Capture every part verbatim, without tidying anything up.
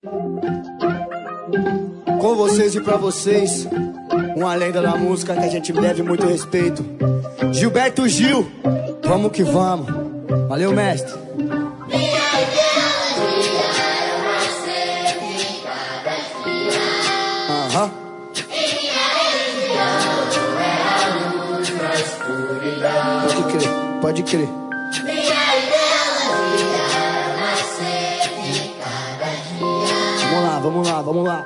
Com vocês e pra vocês, uma lenda da música que a gente deve muito respeito. Gilberto Gil, vamos que vamos. Valeu, mestre. Aham. Pode crer, pode crer. Vamos lá, vamos lá, vamos lá.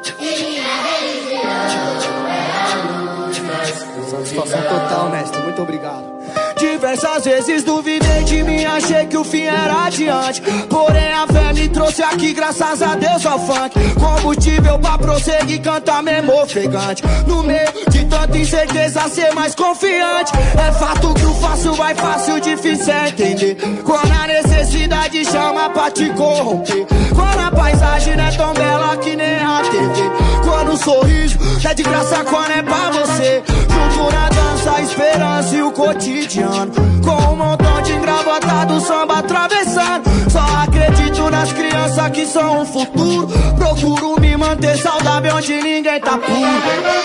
Satisfação total, mestre, muito obrigado. Diversas vezes duvidei de mim, achei que o fim era adiante. Porém a fé me trouxe aqui, graças a Deus ao funk. Combustível pra prosseguir, cantar mesmo ofegante. No meio de tanta incerteza, ser mais confiante. É fato que o fácil vai fácil, difícil é entender. Quando a necessidade chama pra te corromper. Quando a paisagem não é tão bela que nem a T V. Quando o sorriso é de graça, quando é pra você. Junto na dança, a esperança e o cotidiano. Com um montão de engravatados, samba atravessando. Só acredito nas crianças que são o futuro. Procuro me manter saudável onde ninguém tá puro.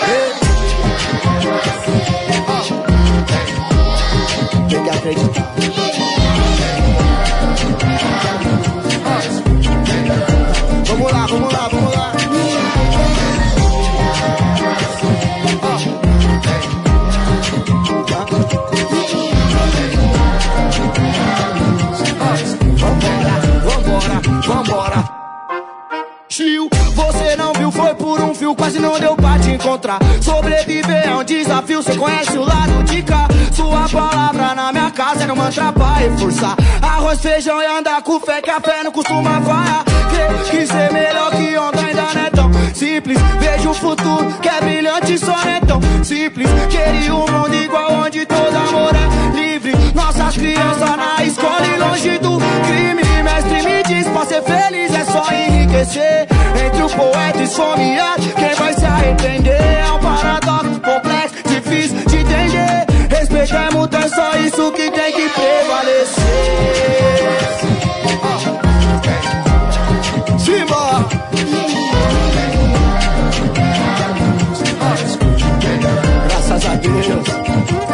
Tem que acreditar. Vamos lá, vamos lá, vamos lá. Vambora, Gil, você não viu, foi por um fio, quase não deu pra te encontrar. Sobreviver é um desafio, cê conhece o lado de cá. Sua palavra na minha casa é um mantra pra reforçar. Arroz, feijão e andar com fé, que a fé não costuma falhar. Que, que ser melhor que ontem ainda não é tão simples. Vejo o futuro que é brilhante, só não é tão simples. Queria um mundo igual onde todo amor é livre. Nossas crianças na escola e longe do crime. Mestre me diz, pra ser feliz é só enriquecer. Entre o poeta e esfomeado, quem vai se arrepender? É um paradoxo complexo, difícil de entender. Respeito é mudança, só isso que tem que prevalecer. Simba! Graças a Deus.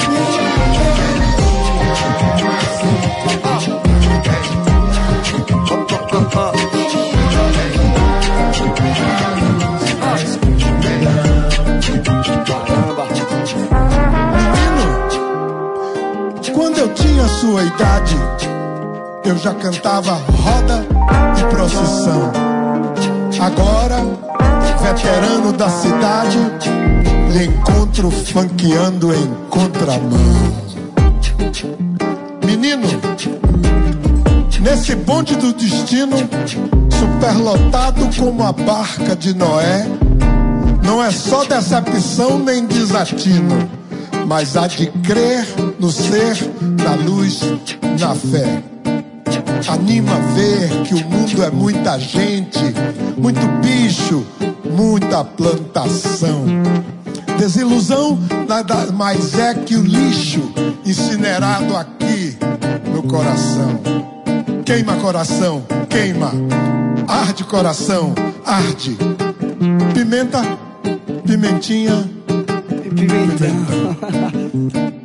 Quando eu tinha sua idade, eu já cantava roda e procissão. Agora, veterano da cidade, lhe encontro funkeando em contramão. Menino, nesse bonde do destino, superlotado como a barca de Noé, não é só decepção nem desatino, mas há de crer no ser, na luz, na fé. Anima ver que o mundo é muita gente, muito bicho, muita plantação. Desilusão nada mais é que o lixo incinerado aqui no coração. Queima coração, queima. Arde coração, arde. Pimenta, pimentinha, Pimentão.